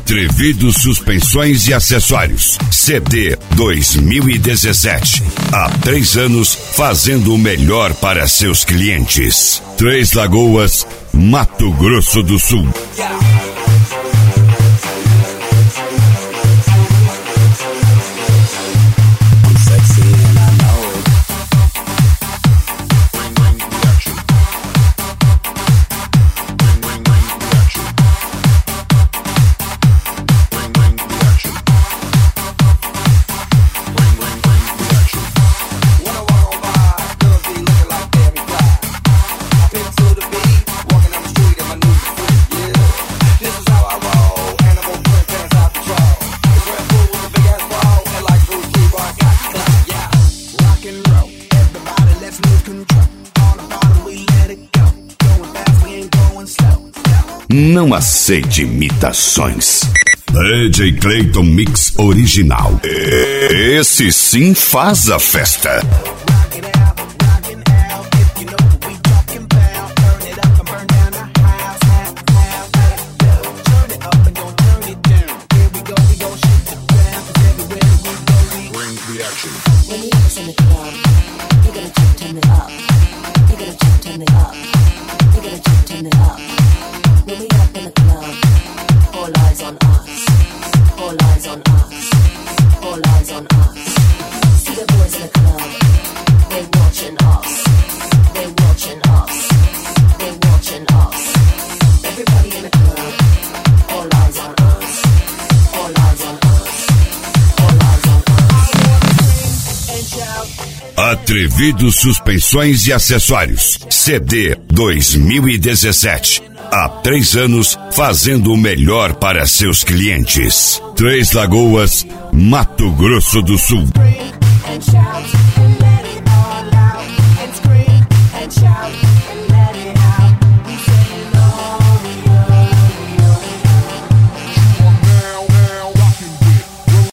Atrevido Suspensões e Acessórios. CD 2017. Há 3 anos fazendo o melhor para seus clientes. Três Lagoas, Mato Grosso do Sul. Não aceite imitações. DJ Clayton Mix Original. Esse sim faz a festa. Atrevido Suspensões e Acessórios. CD 2017. Há 3 anos fazendo o melhor para seus clientes. Três Lagoas, Mato Grosso do Sul.